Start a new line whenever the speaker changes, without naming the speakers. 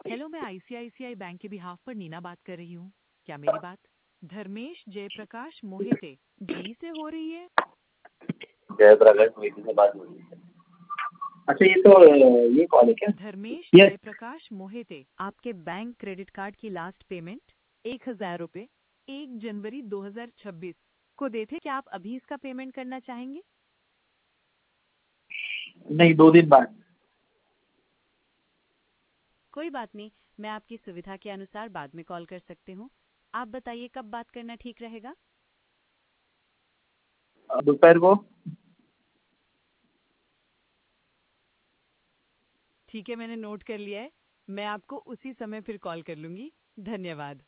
Hello, मैं ICICI bank के behalf पर नीना बात कर रही हूँ। क्या मेरी बात धर्मेश जयप्रकाश मोहिते जी से हो रही है?
जयप्रकाश मीठी से बात हो रही है। अच्छा, ये कॉल है क्या?
धर्मेश
यस।
जयप्रकाश मोहिते, आपके बैंक क्रेडिट कार्ड की लास्ट पेमेंट 1000 रुपये 1 जनवरी 2026 को देते। क्या आप अभी इसका पेमेंट करना चाहेंगे?
नहीं, 2 दिन बाद।
कोई बात नहीं, मैं आपकी सुविधा के अनुसार बाद में कॉल कर सकती हूँ। आप बताइए कब बात करना ठीक रहेगा?
दोपहर को।
ठीक है, मैंने नोट कर लिया है। मैं आपको उसी समय फिर कॉल कर लूंगी। धन्यवाद।